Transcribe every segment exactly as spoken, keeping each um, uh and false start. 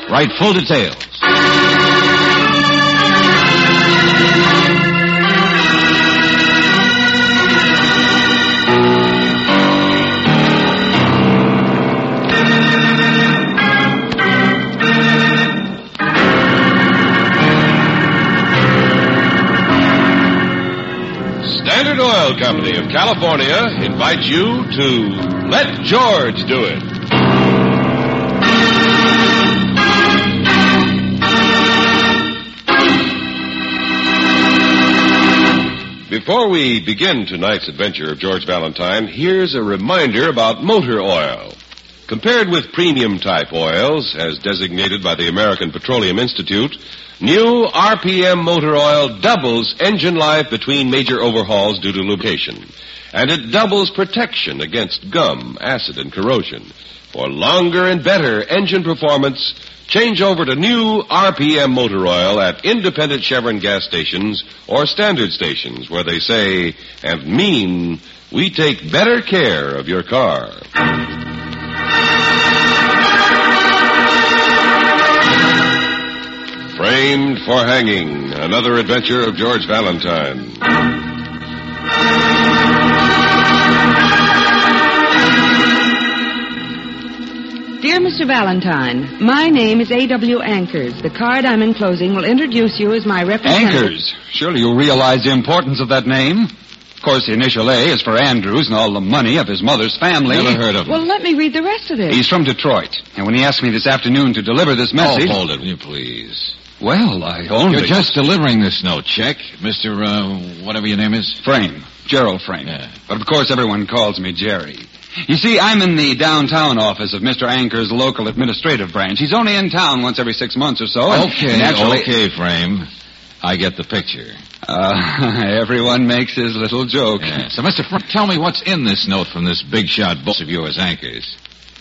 Write full details. Standard Oil Company of California invites you to Let George Do It. Before we begin tonight's adventure of George Valentine, here's a reminder about motor oil. Compared with premium-type oils, as designated by the American Petroleum Institute, new R P M motor oil doubles engine life between major overhauls due to lubrication. And it doubles protection against gum, acid, and corrosion. For longer and better engine performance, change over to new R P M motor oil at independent Chevron gas stations or standard stations where they say and mean we take better care of your car. Framed for Hanging, another adventure of George Valentine. Dear Mister Valentine, my name is A W Anchors. The card I'm enclosing will introduce you as my representative. Anchors? Surely you realize the importance of that name? Of course, the initial A is for Andrews and all the money of his mother's family. Never heard of him. Well, let me read the rest of this. He's from Detroit. And when he asked me this afternoon to deliver this message... Oh, hold it, will you please? Well, I only... You're just delivering this note, check, Mister Uh, whatever your name is? Frame. Gerald Frame. Yeah. But, of course, everyone calls me Jerry. You see, I'm in the downtown office of Mister Anchor's local administrative branch. He's only in town once every six months or so. Okay, naturally... okay, Frame. I get the picture. Uh, everyone makes his little joke. Yeah. So, Mister Frame, tell me what's in this note from this big shot boss of yours, Anchors.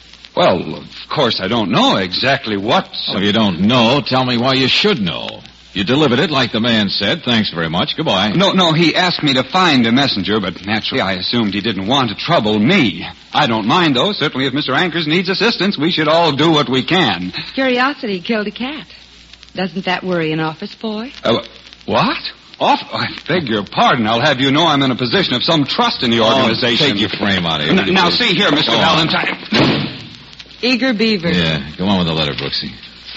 Well, of course, I don't know exactly what... Well, if you don't know, tell me why you should know. You delivered it like the man said. Thanks very much. Goodbye. No, no, he asked me to find a messenger, but naturally I assumed he didn't want to trouble me. I don't mind, though. Certainly if Mister Anchors needs assistance, we should all do what we can. Curiosity killed a cat. Doesn't that worry an office boy? Uh, what? Off? I beg your pardon. I'll have you know I'm in a position of some trust in the organization. Oh, take your Frame out of here. N- now, see here, Mister Valentine. Eager Beaver. Yeah, go on with the letter, Brooksy.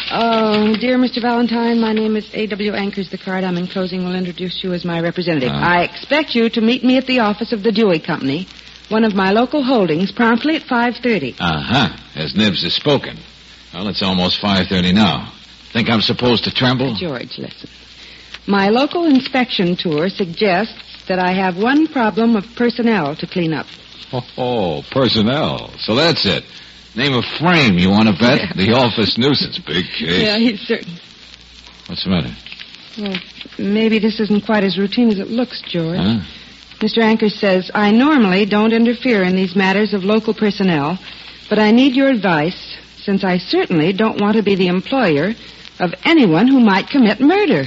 Oh, dear Mister Valentine, my name is A W Anchors. The card I'm enclosing will introduce you as my representative. Uh. I expect you to meet me at the office of the Dewey Company, one of my local holdings, promptly at five thirty. Uh-huh. As Nibs has spoken. Well, it's almost five thirty now. Think I'm supposed to tremble? George, listen. My local inspection tour suggests that I have one problem of personnel to clean up. Oh, oh, personnel. So that's it. Name of Frame, you want to bet? Yeah. The office nuisance. Big case. Yeah, he's certain. What's the matter? Well, maybe this isn't quite as routine as it looks, George. Huh? Mister Anchors says, I normally don't interfere in these matters of local personnel, but I need your advice, since I certainly don't want to be the employer of anyone who might commit murder.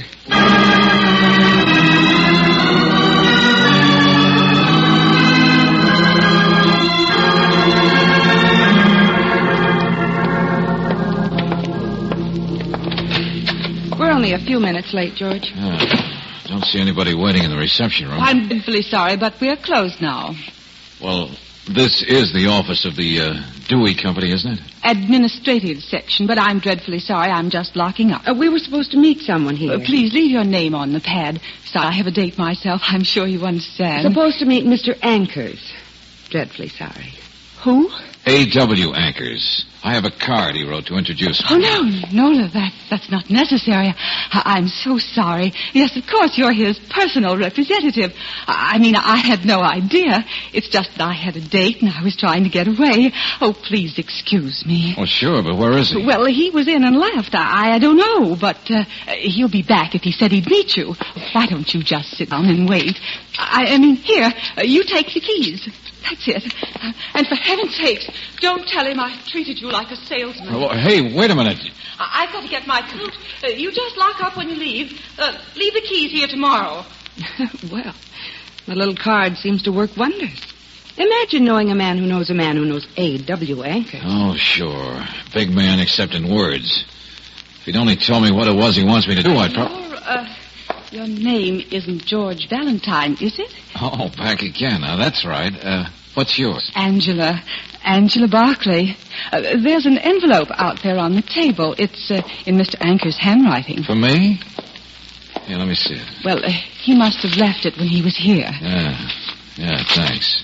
We're only a few minutes late, George. Oh, don't see anybody waiting in the reception room. I'm dreadfully sorry, but we're closed now. Well, this is the office of the uh, Dewey Company, isn't it? Administrative section, but I'm dreadfully sorry. I'm just locking up. Uh, we were supposed to meet someone here. Uh, please leave your name on the pad. Sorry, I have a date myself. I'm sure you understand. Supposed to meet Mister Anchors. Dreadfully sorry. Who? A W Anchors. I have a card he wrote to introduce me. Oh, no, no, that, that's not necessary. I, I'm so sorry. Yes, of course, you're his personal representative. I, I mean, I had no idea. It's just that I had a date and I was trying to get away. Oh, please excuse me. Oh, sure, but where is he? Well, he was in and left. I, I don't know, but uh, he'll be back if he said he'd meet you. Why don't you just sit down and wait? I, I mean, here, uh, you take the keys. That's it. Uh, and for heaven's sakes, don't tell him I treated you like a salesman. Oh, hey, wait a minute. I- I've got to get my coat. Uh, you just lock up when you leave. Uh, leave the keys here tomorrow. Well, the little card seems to work wonders. Imagine knowing a man who knows a man who knows A W Anchors. Oh, sure. Big man except in words. If he'd only told me what it was he wants me to do, I'd probably... Your, uh, your name isn't George Valentine, is it? Oh, back again. Now, that's right. Uh, what's yours? Angela. Angela Barclay. Uh, there's an envelope out there on the table. It's uh, in Mister Anker's handwriting. For me? Yeah, let me see it. Well, uh, he must have left it when he was here. Yeah. Yeah, thanks.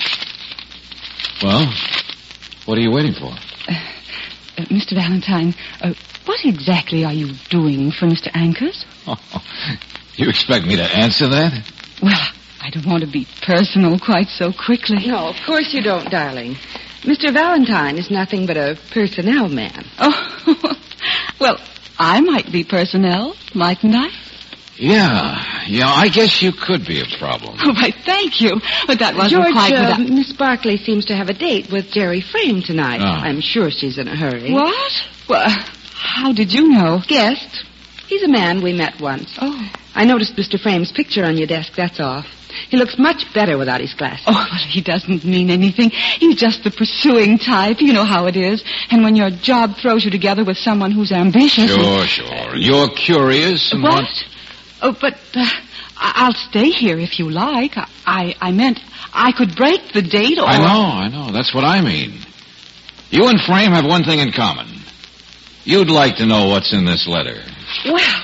Well, what are you waiting for? Uh, uh, Mister Valentine, uh, what exactly are you doing for Mister Ankers? Oh, you expect me to answer that? Well, I don't want to be personal quite so quickly. No, of course you don't, darling. Mister Valentine is nothing but a personnel man. Oh, well, I might be personnel, mightn't I? Yeah, yeah, I guess you could be a problem. Oh, why, thank you. But that wasn't George, quite uh, without... Miss Barclay seems to have a date with Jerry Frame tonight. Oh. I'm sure she's in a hurry. What? Well, how did you know? Guessed. He's a man we met once. Oh. I noticed Mister Frame's picture on your desk, that's all. He looks much better without his glasses. Oh, well, he doesn't mean anything. He's just the pursuing type. You know how it is. And when your job throws you together with someone who's ambitious... Sure, sure. You're curious and What? want- Oh, but uh, I- I'll stay here if you like. I-, I I meant I could break the date or... I know, I know. That's what I mean. You and Frame have one thing in common. You'd like to know what's in this letter. Well,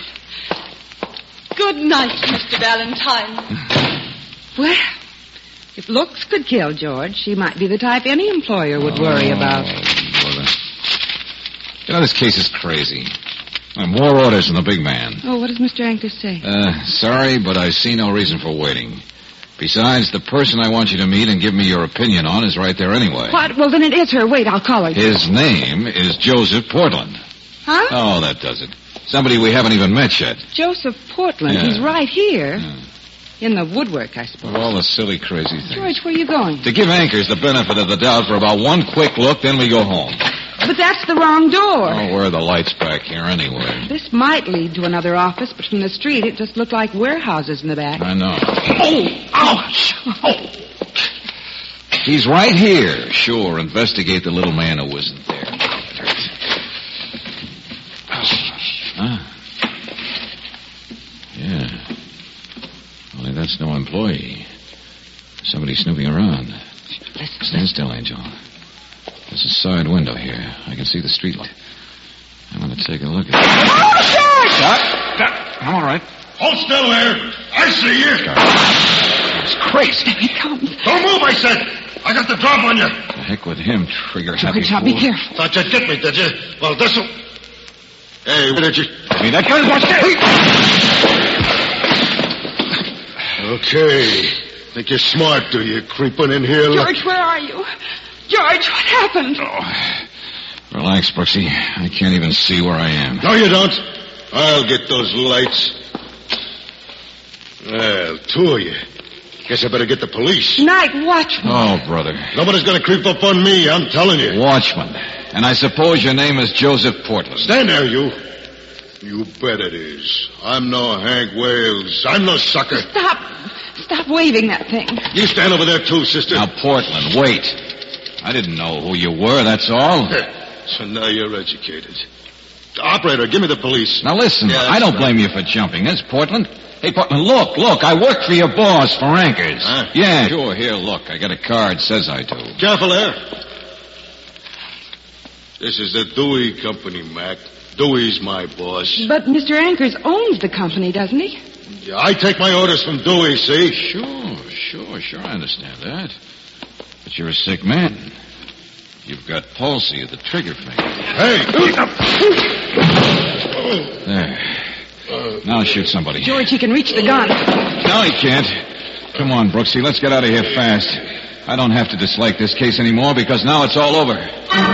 good night, Mister Valentine. Well, if looks could kill George, she might be the type any employer would worry about. Oh, brother. You know, this case is crazy. More orders from the big man. Oh, what does Mister Ankers say? Uh, sorry, but I see no reason for waiting. Besides, the person I want you to meet and give me your opinion on is right there anyway. What? Well, then it is her. Wait, I'll call her. His name is Joseph Portland. Huh? Oh, that does it. Somebody we haven't even met yet. Joseph Portland. Yeah. He's right here. Yeah. In the woodwork, I suppose. Of all the silly, crazy things. George, where are you going? To give Ankers the benefit of the doubt for about one quick look, then we go home. But that's the wrong door. Oh, where are the lights back here anyway? This might lead to another office, but from the street it just looked like warehouses in the back. I know. Oh! Ouch! Oh! He's right here. Sure, investigate the little man who wasn't there. Huh? Yeah. Only that's no employee. Somebody snooping around. Listen. Stand still, Angel. There's a side window here. I can see the street light. I'm going to take a look at it. Oh, George! Doc, Doc, I'm all right. Hold still there. I see you. It's crazy. Here he comes. Don't move, I said. I got the drop on you. The heck with him, trigger happy George, now be fool. careful. Thought you'd get me, did you? Well, this'll... Hey, where did you... I mean, that gun's watch Okay. Think you're smart, do you? Creeping in here... like- George, where are you? George, what happened? Oh, relax, Brooksy. I can't even see where I am. No, you don't. I'll get those lights. Well, two of you. Guess I better get the police. Night watchman. Oh, brother. Nobody's gonna creep up on me, I'm telling you. Watchman. And I suppose your name is Joseph Portland. Stand there, you. You bet it is. I'm no Hank Wales. I'm no sucker. Stop. Stop waving that thing. You stand over there, too, sister. Now, Portland, wait. I didn't know who you were, that's all. So now you're educated. Operator, give me the police. Now, listen, Yeah, I don't right. blame you for jumping this, Portland. Hey, Portland, look, look, I work for your boss, for Ankers. Huh? Yeah, sure, here, look, I got a card, says I do. Careful there. This is the Dewey Company, Mac. Dewey's my boss. But Mister Ankers owns the company, doesn't he? Yeah, I take my orders from Dewey, see? Sure, sure, sure, I understand that. But you're a sick man. You've got palsy of the trigger finger. Hey! There. Now shoot somebody. George, he can reach the gun. No, he can't. Come on, Brooksy, let's get out of here fast. I don't have to dislike this case anymore because now it's all over.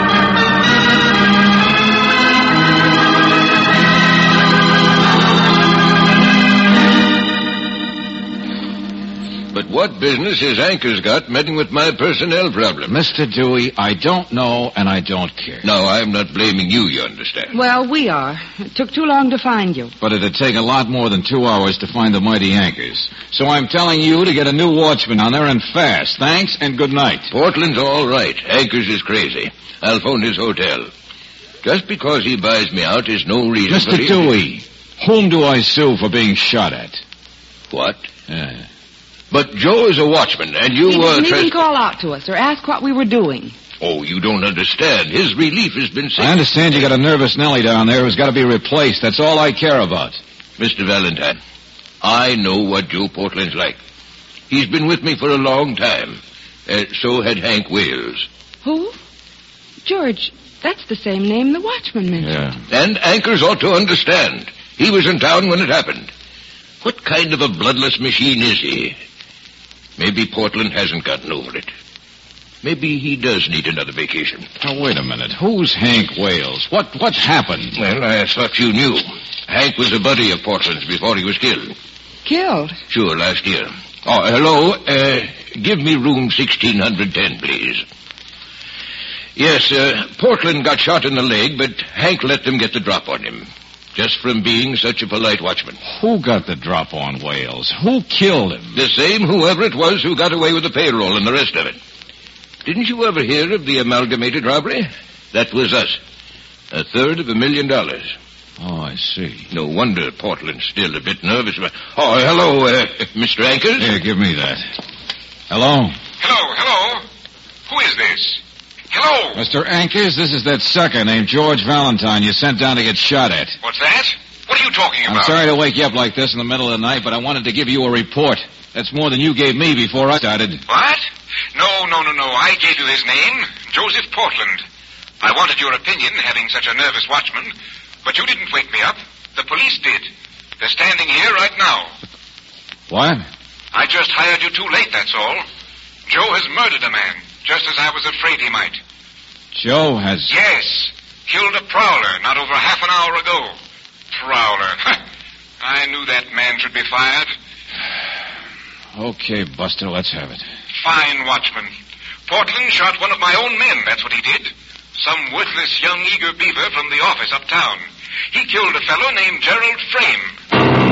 But what business has Ankers got meddling with my personnel problem? Mister Dewey, I don't know and I don't care. No, I'm not blaming you, you understand. Well, we are. It took too long to find you. But it'd take a lot more than two hours to find the mighty Ankers. So I'm telling you to get a new watchman on there and fast. Thanks and good night. Portland's all right. Ankers is crazy. I'll phone his hotel. Just because he buys me out is no reason Mister for him- Dewey, whom do I sue for being shot at? What? Yeah. But Joe is a watchman, and you He were... didn't even tres- call out to us or ask what we were doing. Oh, you don't understand. His relief has been... I understand you got a nervous Nellie down there who's got to be replaced. That's all I care about. Mister Valentine, I know what Joe Portland's like. He's been with me for a long time. Uh, so had Hank Wales. Who? George, that's the same name the watchman mentioned. Yeah. And Anchors ought to understand. He was in town when it happened. What kind of a bloodless machine is he? Maybe Portland hasn't gotten over it. Maybe he does need another vacation. Now, wait a minute. Who's Hank Wales? What what happened? Well, I thought you knew. Hank was a buddy of Portland's before he was killed. Killed? Sure, last year. Oh, hello. Uh, give me room sixteen ten, please. Yes, uh, Portland got shot in the leg, but Hank let them get the drop on him. Just from being such a polite watchman. Who got the drop on Wales? Who killed him? The same whoever it was who got away with the payroll and the rest of it. Didn't you ever hear of the amalgamated robbery? That was us. A third of a million dollars. Oh, I see. No wonder Portland's still a bit nervous about... Oh, hello, uh, Mister Anchors. Here, give me that. Hello? Hello, hello. Who is this? Hello. Mister Anchors, this is that sucker named George Valentine you sent down to get shot at. What's that? What are you talking about? I'm sorry to wake you up like this in the middle of the night, but I wanted to give you a report. That's more than you gave me before I started. What? No, no, no, no. I gave you his name, Joseph Portland. I wanted your opinion, having such a nervous watchman, but you didn't wake me up. The police did. They're standing here right now. What? I just hired you too late, that's all. Joe has murdered a man, just as I was afraid he might. Joe has... Yes. Killed a prowler not over half an hour ago. Prowler. I knew that man should be fired. Okay, Buster, let's have it. Fine watchman. Portland shot one of my own men, that's what he did. Some worthless young eager beaver from the office uptown. He killed a fellow named Gerald Frame.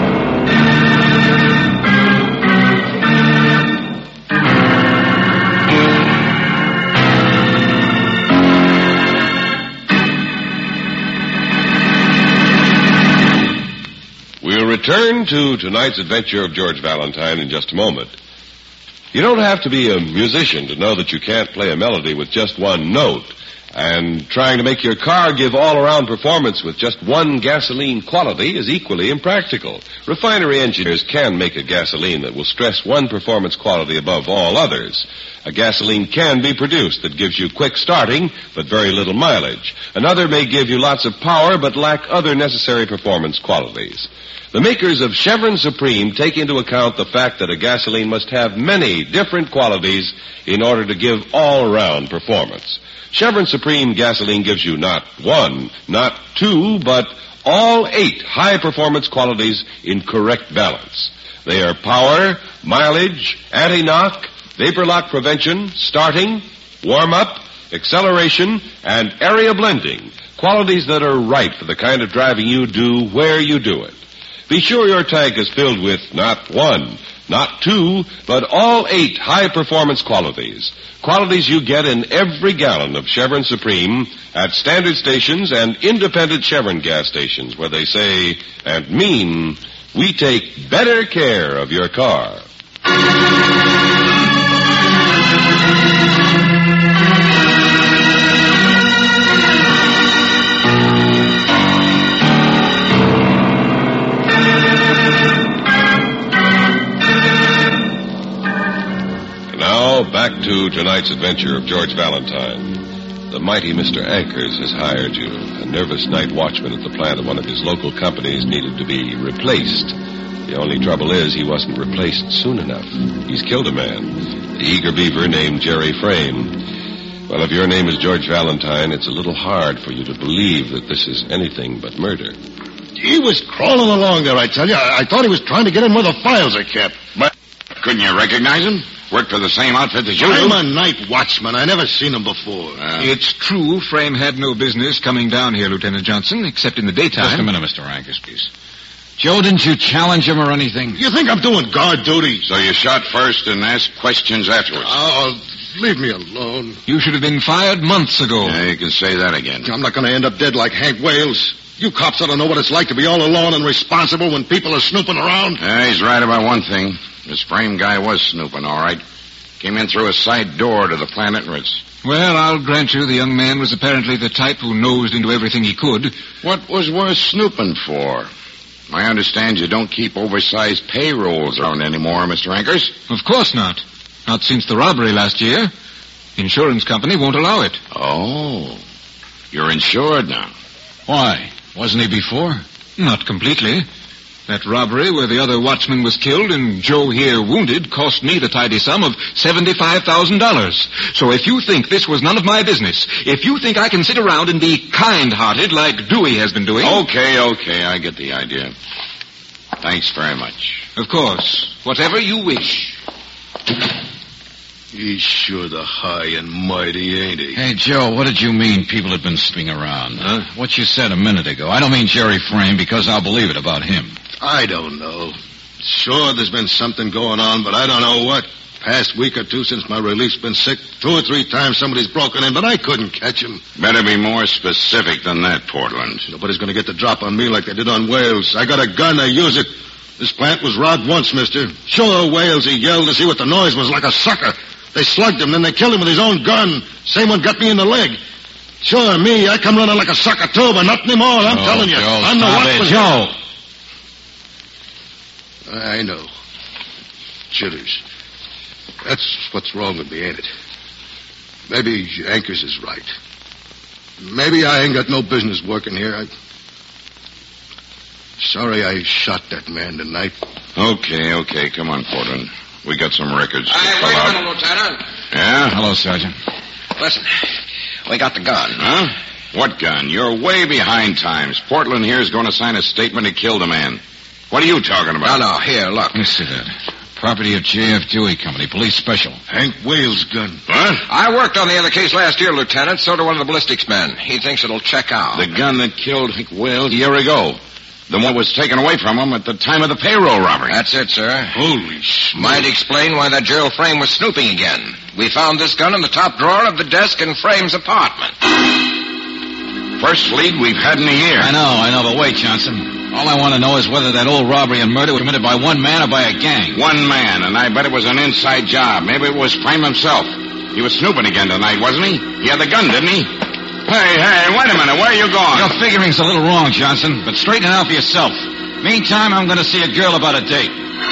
We'll return to tonight's adventure of George Valentine in just a moment. You don't have to be a musician to know that you can't play a melody with just one note. And trying to make your car give all-around performance with just one gasoline quality is equally impractical. Refinery engineers can make a gasoline that will stress one performance quality above all others. A gasoline can be produced that gives you quick starting, but very little mileage. Another may give you lots of power, but lack other necessary performance qualities. The makers of Chevron Supreme take into account the fact that a gasoline must have many different qualities in order to give all-around performance. Chevron Supreme gasoline gives you not one, not two, but all eight high-performance qualities in correct balance. They are power, mileage, anti-knock, vapor lock prevention, starting, warm-up, acceleration, and area blending, qualities that are right for the kind of driving you do where you do it. Be sure your tank is filled with not one, not two, but all eight high-performance qualities. Qualities you get in every gallon of Chevron Supreme at standard stations and independent Chevron gas stations where they say and mean, we take better care of your car. Back to tonight's adventure of George Valentine. The mighty Mister Anchors has hired you. A nervous night watchman at the plant of one of his local companies needed to be replaced. The only trouble is he wasn't replaced soon enough. He's killed a man, the eager beaver named Jerry Frame. Well, if your name is George Valentine, it's a little hard for you to believe that this is anything but murder. He was crawling along there, I tell you. I, I thought he was trying to get in where the files are kept. But couldn't you recognize him? Worked for the same outfit as you do? I'm a night watchman. I never seen him before. Uh, it's true Frame had no business coming down here, Lieutenant Johnson, except in the daytime. Just a minute, Mister Anchors, please. Joe, didn't you challenge him or anything? You think I'm doing guard duty? So you shot first and asked questions afterwards. Oh, leave me alone. You should have been fired months ago. Yeah, you can say that again. I'm not going to end up dead like Hank Wales. You cops ought to know what it's like to be all alone and responsible when people are snooping around. Yeah, he's right about one thing. This frame guy was snooping, all right. Came in through a side door to the plant entrance. Well, I'll grant you the young man was apparently the type who nosed into everything he could. What was worth snooping for? I understand you don't keep oversized payrolls around anymore, Mister Ankers. Of course not. Not since the robbery last year. Insurance company won't allow it. Oh, you're insured now. Why? Wasn't he before? Not completely. That robbery where the other watchman was killed and Joe here wounded cost me the tidy sum of seventy-five thousand dollars. So if you think this was none of my business, if you think I can sit around and be kind-hearted like Dewey has been doing... Okay, okay, I get the idea. Thanks very much. Of course. Whatever you wish. He's sure the high and mighty, ain't he? Hey, Joe, what did you mean people had been snooping around? Huh? What you said a minute ago. I don't mean Jerry Frame because I'll believe it about him. I don't know. Sure, there's been something going on, but I don't know what. Past week or two since my relief's been sick, two or three times somebody's broken in, but I couldn't catch him. Better be more specific than that, Portland. Nobody's going to get the drop on me like they did on Wales. I got a gun, I use it. This plant was robbed once, mister. Sure, Wales, he yelled to see what the noise was, like a sucker. They slugged him, then they killed him with his own gun. Same one got me in the leg. Sure, me, I come running like a sucker too, but not anymore, I'm Joe, telling you. Joe, I'm the stop watchman. it, Joe. I know. Jitters. That's what's wrong with me, ain't it? Maybe Ankers is right. Maybe I ain't got no business working here. I... Sorry I shot that man tonight. Okay, okay, come on, Portland. We got some records to Hey, fill wait a out. minute, Lieutenant. Yeah? Hello, Sergeant. Listen, we got the gun. Huh? What gun? You're way behind times. Portland here is going to sign a statement he killed a man. What are you talking No, about? no, here, look. Let me see that. Property of J F. Dewey Company, police special. Hank Wales' gun. What? I worked on the other case last year, Lieutenant. So did one of the ballistics men. He thinks it'll check out. The gun that killed Hank Wales a year ago. The one was taken away from him at the time of the payroll robbery. That's it, sir. Holy smoke. Might explain why that jail Frame was snooping again. We found this gun in the top drawer of the desk in Frame's apartment. First lead we've had in a year. I know, I know, but wait, Johnson. All I want to know is whether that old robbery and murder was committed by one man or by a gang. One man, and I bet it was an inside job. Maybe it was Frame himself. He was snooping again tonight, wasn't he? He had the gun, didn't he? Hey, hey, wait a minute. Where are you going? Your figuring's a little wrong, Johnson, but straighten it out for yourself. Meantime, I'm going to see a girl about a date.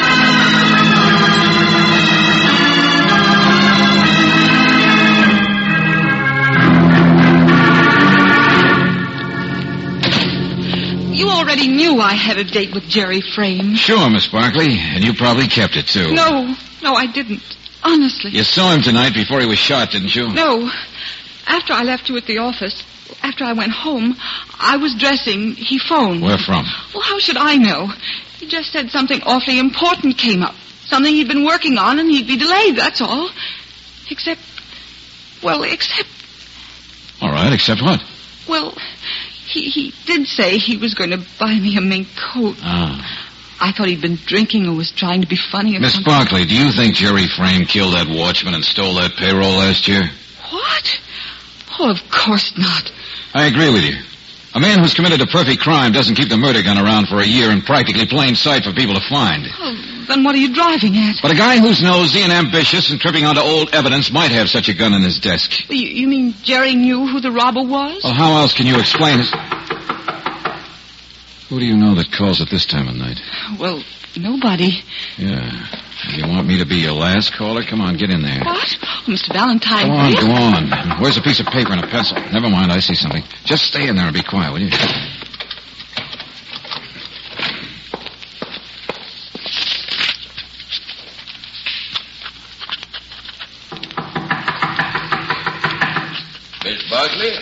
You already knew I had a date with Jerry Frame. Sure, Miss Barkley, and you probably kept it, too. No, no, I didn't. Honestly. You saw him tonight before he was shot, didn't you? No. After I left you at the office, after I went home, I was dressing. He phoned. Where from? Well, how should I know? He just said something awfully important came up. Something he'd been working on, and he'd be delayed, that's all. Except, well, except... All right, except what? Well, he, he did say he was going to buy me a mink coat. Ah. I thought he'd been drinking or was trying to be funny or Miss something. Barkley, do you think Jerry Frame killed that watchman and stole that payroll last year? What? Oh, of course not. I agree with you. A man who's committed a perfect crime doesn't keep the murder gun around for a year in practically plain sight for people to find. Oh, then what are you driving at? But a guy who's nosy and ambitious and tripping onto old evidence might have such a gun in his desk. You, you mean Jerry knew who the robber was? Well, how else can you explain it? Who do you know that calls at this time of night? Well, nobody. Yeah. You want me to be your last caller? Come on, get in there. What? Oh, Mister Valentine. Go on, really? go on. Where's a piece of paper and a pencil? Never mind, I see something. Just stay in there and be quiet, will you? Miss Barkley?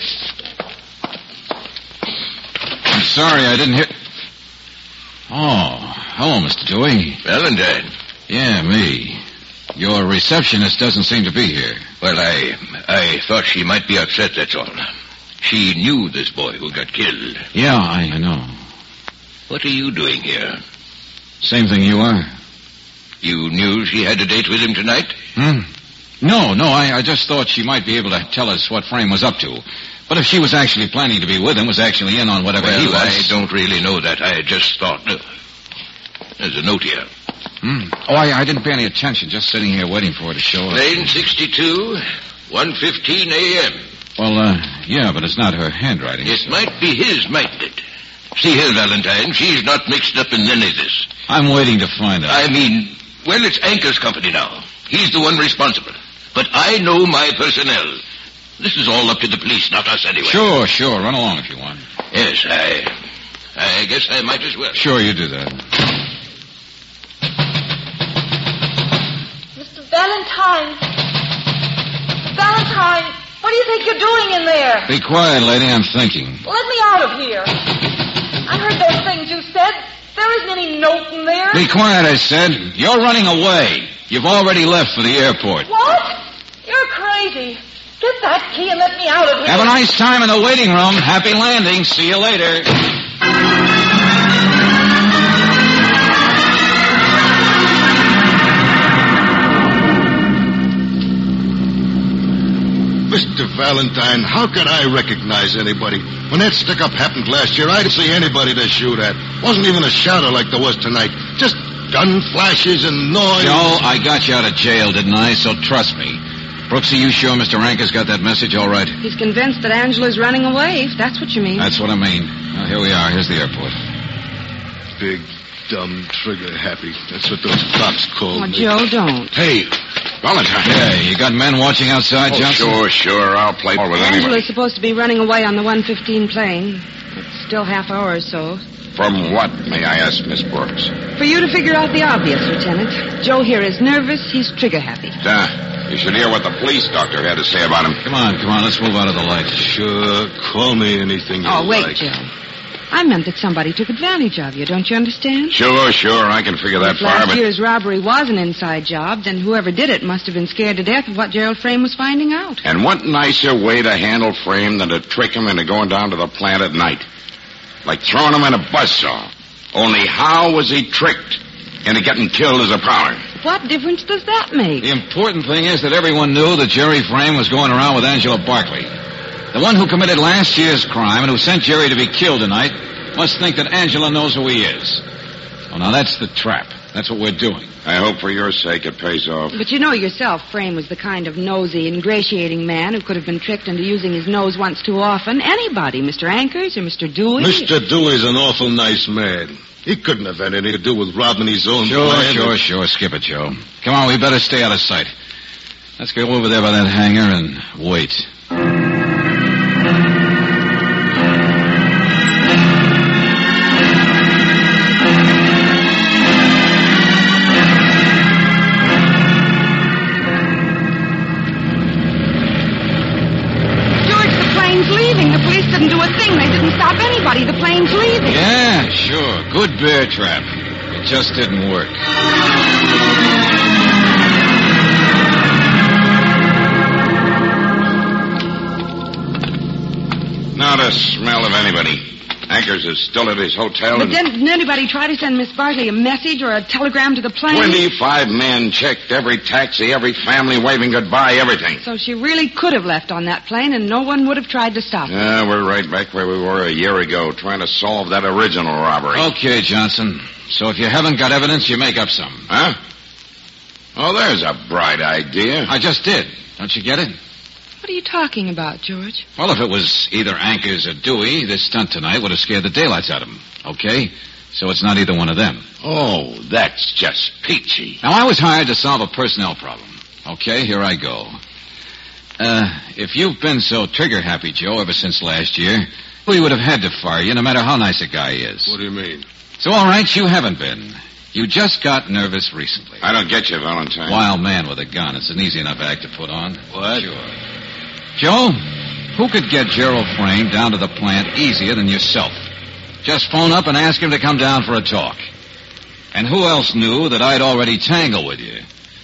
I'm sorry, I didn't hear... Oh, hello, Mister Dewey. Valentine. Yeah, me. Your receptionist doesn't seem to be here. Well, I I thought she might be upset, that's all. She knew this boy who got killed. Yeah, I, I know. What are you doing here? Same thing you are. You knew she had a date with him tonight? Hmm? No, no, I, I just thought she might be able to tell us what Frame was up to. But if she was actually planning to be with him, was actually in on whatever well, he was... I don't really know that. I just thought... Uh, there's a note here. Hmm. Oh, I, I didn't pay any attention, just sitting here waiting for her to show up. Lane sixty-two, one fifteen a.m. Well, uh, yeah, but it's not her handwriting. It so. might be his, mightn't it? See here, Valentine, she's not mixed up in any of this. I'm waiting to find out. I mean, well, it's Anker's company now. He's the one responsible. But I know my personnel. This is all up to the police, not us anyway. Sure, sure. Run along if you want. Yes, I... I guess I might as well. Sure, you do that. Mister Valentine. Valentine, what do you think you're doing in there? Be quiet, lady. I'm thinking. Let me out of here. I heard those things you said. There isn't any note in there. Be quiet, I said. You're running away. You've already left for the airport. What? You're crazy. Get that key and let me out of here. Have a nice time in the waiting room. Happy landing. See you later. Mister Valentine, how could I recognize anybody? When that stick-up happened last year, I didn't see anybody to shoot at. Wasn't even a shadow like there was tonight. Just gun flashes and noise. Joe, I got you out of jail, didn't I? So trust me. Brooksy, you sure Mister Anker's got that message all right? He's convinced that Angela's running away, if that's what you mean. That's what I mean. Well, here we are. Here's the airport. Big, dumb, trigger-happy. That's what those cops call Oh, me. Joe, don't. Hey, Valentine. Yeah, you got men watching outside, Oh, Johnson? sure, sure. I'll play ball with Angela's anybody. supposed to be running away on the one fifteen plane. It's still half hour or so. From what, may I ask, Miss Brooks? For you to figure out the obvious, Lieutenant. Joe here is nervous. He's trigger-happy. Uh, you should hear what the police doctor had to say about him. Come on, come on. Let's move out of the light. Sure, call me anything you Oh, wait, like. Joe. I meant that somebody took advantage of you. Don't you understand? Sure, sure. I can figure that If far, last but... year's robbery was an inside job, then whoever did it must have been scared to death of what Gerald Frame was finding out. And what nicer way to handle Frame than to trick him into going down to the plant at night? Like throwing him in a buzzsaw. Only how was he tricked into getting killed as a prowler? What difference does that make? The important thing is that everyone knew that Jerry Frame was going around with Angela Barkley. The one who committed last year's crime and who sent Jerry to be killed tonight must think that Angela knows who he is. Well, now, that's the trap. That's what we're doing. I hope for your sake it pays off. But you know yourself, Frame was the kind of nosy, ingratiating man who could have been tricked into using his nose once too often. Anybody, Mister Ankers or Mister Dewey. Mister Dewey's an awful nice man. He couldn't have had anything to do with robbing his own Sure, plant. sure, sure. Skip it, Joe. Come on, we better stay out of sight. Let's go over there by that hangar and wait. Didn't do a thing. They didn't stop anybody. The plane's leaving. Yeah, sure. Good bear trap. It just didn't work. Not a smell of anybody. Ankers is still at his hotel. But and didn't anybody try to send Miss Barkley a message or a telegram to the plane? Twenty-five men checked every taxi, every family waving goodbye, everything. So she really could have left on that plane, and no one would have tried to stop her. Yeah, we're right back where we were a year ago, trying to solve that original robbery. Okay, Johnson. So if you haven't got evidence, you make up some. Huh? Oh, there's a bright idea. I just did. Don't you get it? What are you talking about, George? Well, if it was either Ankers or Dewey, this stunt tonight would have scared the daylights out of them. Okay? So it's not either one of them. Oh, that's just peachy. Now, I was hired to solve a personnel problem. Okay, here I go. Uh, if you've been so trigger-happy, Joe, ever since last year, we would have had to fire you no matter how nice a guy is. What do you mean? So, all right, you haven't been. You just got nervous recently. I don't get you, Valentine. Wild man with a gun. It's an easy enough act to put on. What? Sure. Joe, who could get Gerald Frame down to the plant easier than yourself? Just phone up and ask him to come down for a talk. And who else knew that I'd already tangled with you?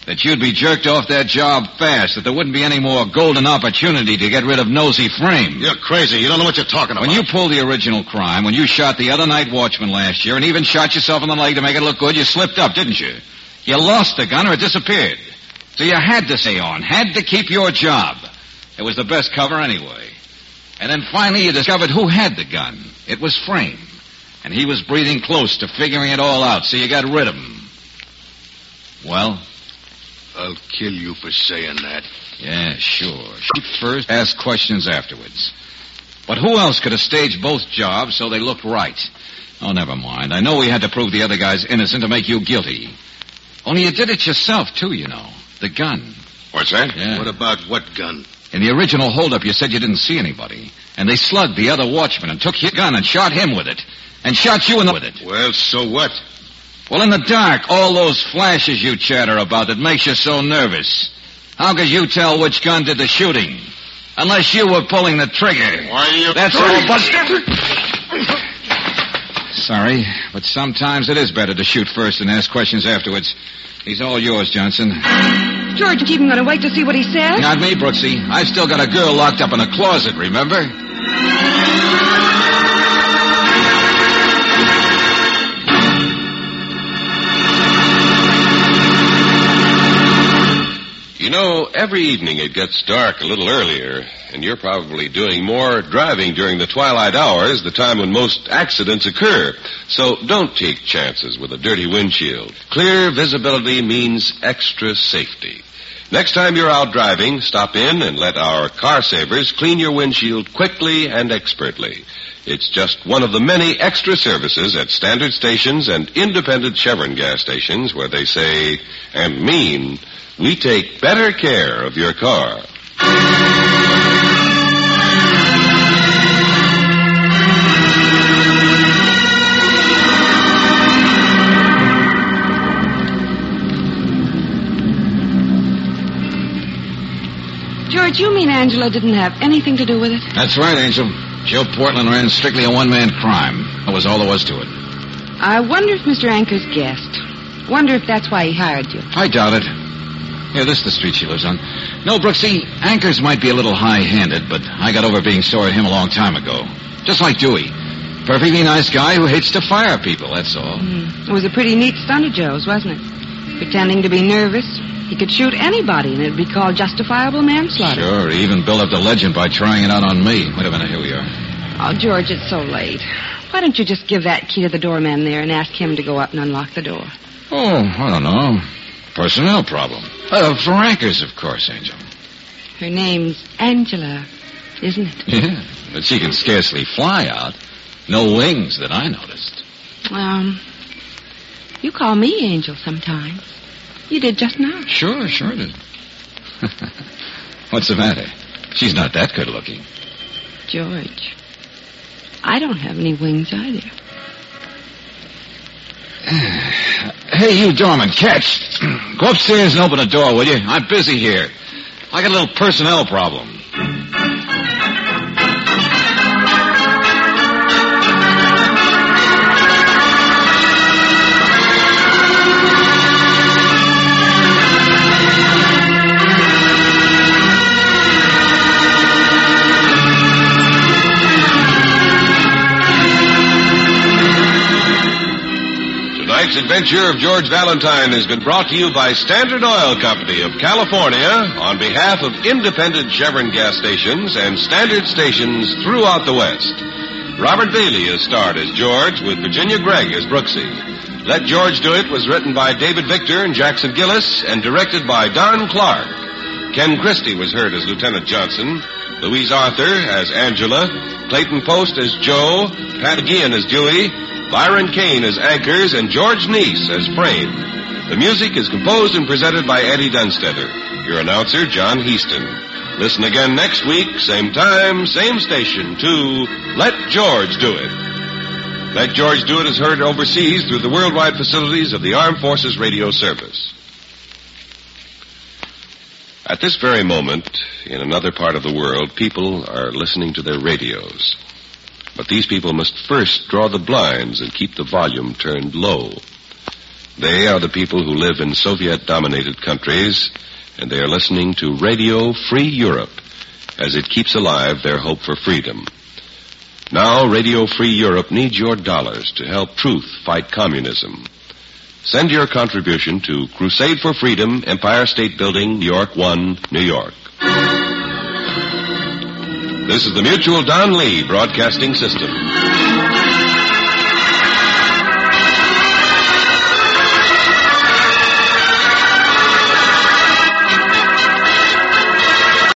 that you'd be jerked off that job fast, that there wouldn't be any more golden opportunity to get rid of Nosy Frame. You're crazy. You don't know what you're talking about. When you pulled the original crime, when you shot the other night watchman last year, and even shot yourself in the leg to make it look good, you slipped up, didn't you? You lost the gun or it disappeared. So you had to stay on, had to keep your job. It was the best cover anyway. And then finally you discovered who had the gun. It was Frame. And he was breathing close to figuring it all out, so you got rid of him. Well? I'll kill you for saying that. Yeah, sure. Shoot first, ask questions afterwards. But who else could have staged both jobs so they looked right? Oh, never mind. I know we had to prove the other guy's innocent to make you guilty. Only you did it yourself, too, you know. The gun. What's that? Yeah. What about what gun? In the original holdup, you said you didn't see anybody. And they slugged the other watchman and took your gun and shot him with it. And shot you in the with it. Well, so what? Well, in the dark, all those flashes you chatter about that makes you so nervous. How could you tell which gun did the shooting? Unless you were pulling the trigger. Why are you... That's all, Buster. Sorry, but sometimes it is better to shoot first and ask questions afterwards. He's all yours, Johnson. George, you even going to wait to see what he says? Not me, Brooksy. I've still got a girl locked up in a closet, remember? You know, every evening it gets dark a little earlier, and you're probably doing more driving during the twilight hours, the time when most accidents occur. So don't take chances with a dirty windshield. Clear visibility means extra safety. Next time you're out driving, stop in and let our car savers clean your windshield quickly and expertly. It's just one of the many extra services at standard stations and independent Chevron gas stations where they say and mean, we take better care of your car. George, you mean Angela didn't have anything to do with it? That's right, Angel. Joe Portland ran strictly a one-man crime. That was all there was to it. I wonder if Mister Anchors guessed. Wonder if that's why he hired you. I doubt it. Yeah, this is the street she lives on. No, Brooksy, Anchors might be a little high-handed, but I got over being sore at him a long time ago. Just like Dewey. Perfectly nice guy who hates to fire people, that's all. Mm. It was a pretty neat stunt of Joe's, wasn't it? Pretending to be nervous. He could shoot anybody, and it'd be called justifiable manslaughter. Sure, he even built up the legend by trying it out on me. Wait a minute, here we are. Oh, George, it's so late. Why don't you just give that key to the doorman there and ask him to go up and unlock the door? Oh, I don't know. Personnel problem. Uh, for Anchors, of course, Angel. Her name's Angela, isn't it? Yeah, but she can scarcely fly out. No wings that I noticed. Um, you call me Angel sometimes. You did just now. Sure, sure did. What's the matter? She's not that good looking. George, I don't have any wings either. Hey, you doorman, catch. Go upstairs and open the door, will you? I'm busy here. I got a little personnel problem. Tonight's adventure of George Valentine has been brought to you by Standard Oil Company of California on behalf of independent Chevron gas stations and standard stations throughout the West. Robert Bailey is starred as George with Virginia Gregg as Brooksy. Let George Do It was written by David Victor and Jackson Gillis and directed by Don Clark. Ken Christie was heard as Lieutenant Johnson, Louise Arthur as Angela, Clayton Post as Joe, Pat Guillen as Dewey, Byron Kane as Anchors, and George Neese as Frame. The music is composed and presented by Eddie Dunstetter. Your announcer, John Heaston. Listen again next week, same time, same station, to Let George Do It. Let George Do It is heard overseas through the worldwide facilities of the Armed Forces Radio Service. At this very moment, in another part of the world, people are listening to their radios. But these people must first draw the blinds and keep the volume turned low. They are the people who live in Soviet-dominated countries, and they are listening to Radio Free Europe as it keeps alive their hope for freedom. Now, Radio Free Europe needs your dollars to help truth fight communism. Send your contribution to Crusade for Freedom, Empire State Building, New York one, New York. This is the Mutual Don Lee Broadcasting System.